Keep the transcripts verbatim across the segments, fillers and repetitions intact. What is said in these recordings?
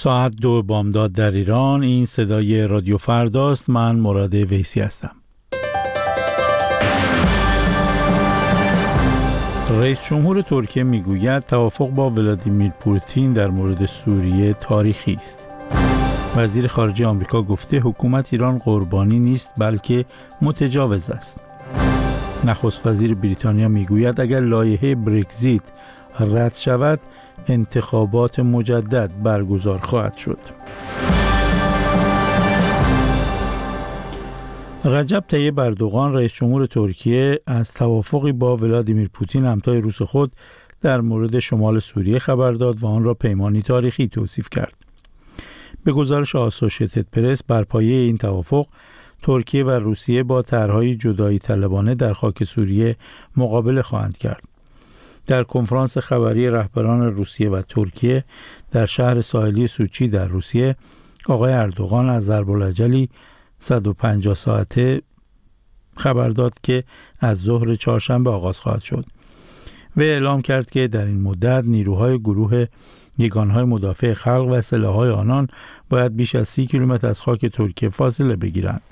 ساعت دو بامداد در ایران. این صدای رادیو فرداست. من مراد ویسی هستم. رئیس جمهور ترکیه میگوید توافق با ولادیمیر پوتین در مورد سوریه تاریخی است. وزیر خارجه آمریکا گفته حکومت ایران قربانی نیست بلکه متجاوز است. نخست وزیر بریتانیا میگوید اگر لایحه برگزیت رد شود انتخابات مجدد برگزار خواهد شد. رجب طیب اردوغان رئیس جمهور ترکیه از توافقی با ولادیمیر پوتین همتای روس خود در مورد شمال سوریه خبر داد و آن را پیمانی تاریخی توصیف کرد. به گزارش آسوشیتد پرس بر پایه این توافق ترکیه و روسیه با طرحهای جدایی طلبانه در خاک سوریه مقابله خواهند کرد. در کنفرانس خبری رهبران روسیه و ترکیه در شهر ساحلی سوچی در روسیه، آقای اردوغان از ضرب‌الاجلی صد و پنجاه ساعته خبر داد که از ظهر چهارشنبه آغاز خواهد شد و اعلام کرد که در این مدت نیروهای گروه یگانهای مدافع خلق و سلاح‌های آنان باید بیش از سی کیلومتر از خاک ترکیه فاصله بگیرند.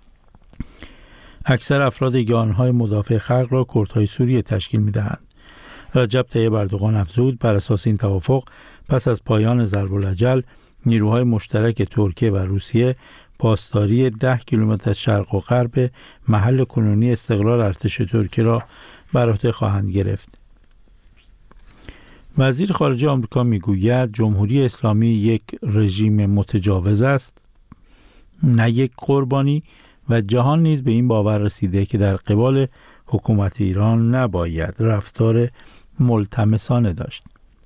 اکثر افراد یگانهای مدافع خلق را کردهای سوریه تشکیل می‌دهند. رجب طیب اردوغان افزود بر اساس این توافق پس از پایان ضرب‌الاجل نیروهای مشترک ترکیه و روسیه پاسداری ده کیلومتر شرق و غرب محل کنونی استقلال ارتش ترکیه را بر عهده خواهند گرفت. وزیر خارجه آمریکا میگوید جمهوری اسلامی یک رژیم متجاوز است، نه یک قربانی، و جهان نیز به این باور رسیده که در قبال حکومت ایران نباید رفتار ملتمسانه داشت.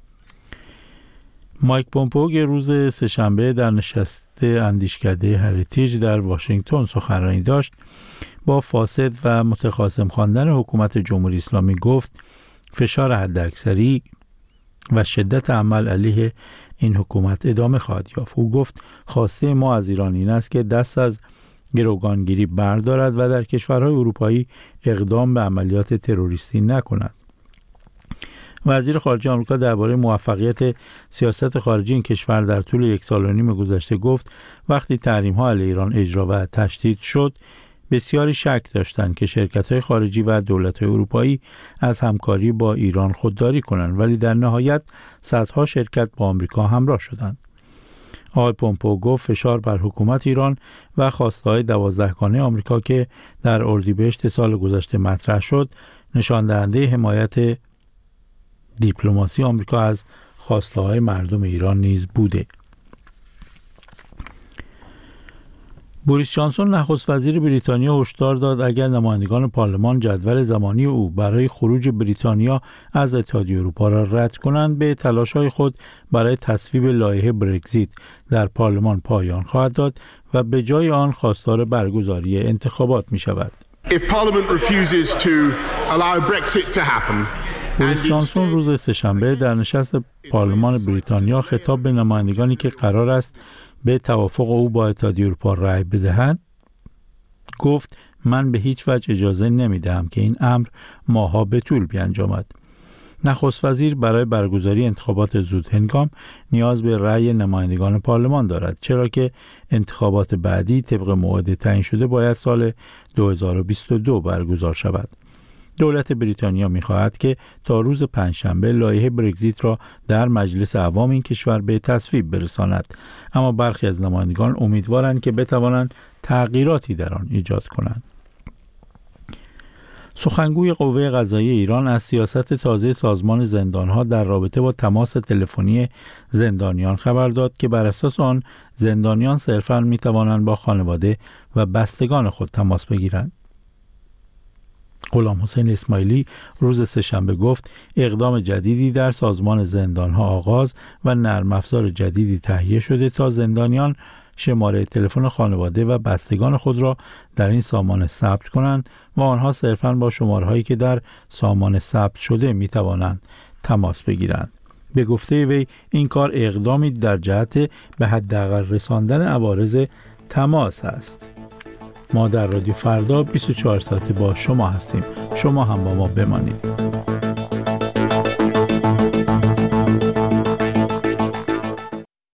مایک پومپئو روز سه‌شنبه در نشست اندیشکده هریتیج در واشنگتن سخنرانی داشت. با فاسد و متخاصم خواندن حکومت جمهوری اسلامی گفت فشار حداکثری و شدت عمل علیه این حکومت ادامه خواهد یافت. او گفت خواسته ما از ایران این است که دست از گروگانگیری بردارد و در کشورهای اروپایی اقدام به عملیات تروریستی نکند. وزیر خارجه آمریکا درباره موفقیت سیاست خارجی این کشور در طول یک سال و نیم گذشته گفت وقتی تحریم‌ها علیه ایران اجرا و تشدید شد بسیاری شک داشتند که شرکت‌های خارجی و دولت‌های اروپایی از همکاری با ایران خودداری کنند، ولی در نهایت صدها شرکت با آمریکا همراه شدند. آقای پومپئو گفت فشار بر حکومت ایران و خواسته‌های دوازدهگانه آمریکا که در اردیبهشت سال گذشته مطرح شد نشان دهنده حمایت دیپلماسی آمریکا از خواسته‌های مردم ایران نیز بوده. بوریس جانسون نخست وزیر بریتانیا هشدار داد اگر نمایندگان پارلمان جدول زمانی او برای خروج بریتانیا از اتحادیه اروپا را رد کنند به تلاش‌های خود برای تصویب لایحه برگزیت در پارلمان پایان خواهد داد و به جای آن خواستار برگزاری انتخابات می‌شود. If Parliament refuses to allow Brexit to happen, بوریس جانسون روز سه‌شنبه در نشست پارلمان بریتانیا خطاب به نمایندگانی که قرار است به توافق او با اتحادیه اروپا رأی بدهند گفت من به هیچ وجه اجازه نمیدهم که این امر ماها به طول بیانجامد. نخست وزیر برای برگزاری انتخابات زودهنگام نیاز به رأی نمایندگان پارلمان دارد، چرا که انتخابات بعدی طبق موعد تعیین شده باید سال دو هزار و بیست و دو برگزار شود. دولت بریتانیا می‌خواهد که تا روز پنجشنبه لایحه برگزیت را در مجلس عوام این کشور به تصویب برساند، اما برخی از نمایندگان امیدوارند که بتوانند تغییراتی در آن ایجاد کنند. سخنگوی قوه قضاییه ایران از سیاست تازه سازمان زندانها در رابطه با تماس تلفنی زندانیان خبر داد که بر اساس آن زندانیان صرفاً می‌توانند با خانواده و بستگان خود تماس بگیرند. غلام حسین اسماعیلی روز سه‌شنبه گفت اقدام جدیدی در سازمان زندانها آغاز و نرم افزار جدیدی تهیه شده تا زندانیان شماره تلفن خانواده و بستگان خود را در این سامان ثبت کنند و آنها صرفاً با شمارهایی که در سامان ثبت شده می توانند تماس بگیرند. به گفته وی این کار اقدامی در جهت به حداقل رساندن عوارض تماس است. ما در رادیو فردا بیست و چهار ساعته با شما هستیم. شما هم با ما بمانید.